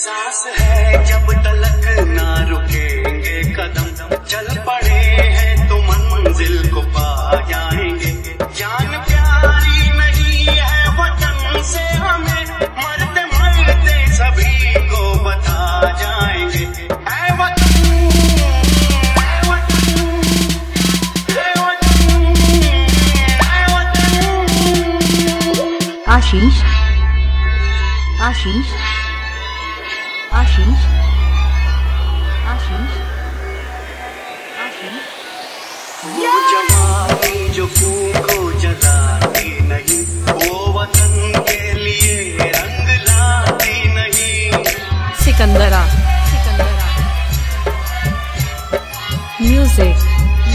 सांस है जब तलक ना रुकेंगे कदम, चल पड़े हैं तो मंजिल को पा जाएंगे। जान प्यारी नहीं है वतन से हमें, मरते मरते सभी को बता जाएंगे। ऐ वतन, ऐ वतन, ऐ वतन, ऐ वतन। आशीष आशीष आशीष आशीष आशीष वो जवानी जो खून को जलाती नहीं, वो वतन के लिए रंग लाती नहीं। सिकंदरा म्यूजिक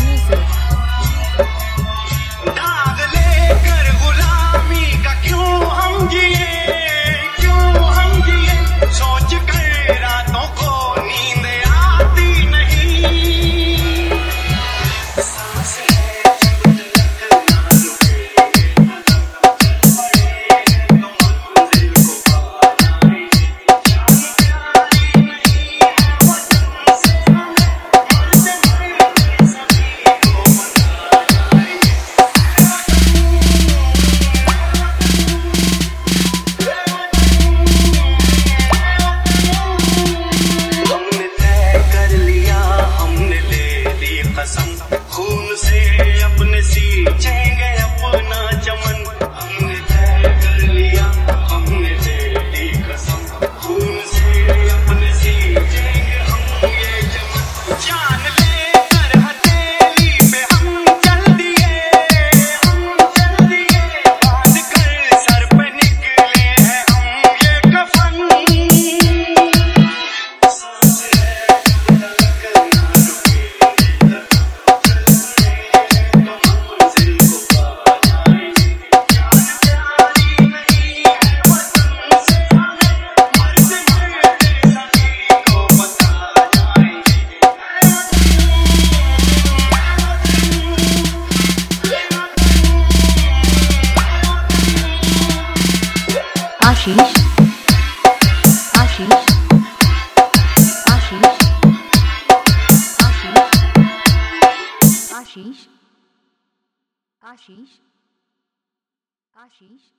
दाग लेकर गुलामी का क्यों हम जिए, सोच कर रातों को नींद आती नहीं। सांस है जब तलक ना रुकेंगे कदम, तो मंजिल को पा जाएंगे। जान प्यारी नहीं है वतन से हमें, मरते मरते सभी को बता जाएंगे। हमने तय कर लिया, हमने ले ली कसम, खून से अपने सींचेंगे अपना चमन। हमने तय कर लिया, हमने ले ली कसम, खून से अपने सींचेंगे हम ये चमन। जान लेकर हथेली पे हम चल दिए, बांध कर सर पे निकले हैं हम ये कफन। सांस है जब तलक ना रुकेंगे कदम, तो मंजिल को पा जाएंगे। जान प्यारी नहीं है वतन से हमें, मरते मरते सभी को बता जाएंगे। आशीष आशीष आशीष आशीष आशीष आशीष आशीष।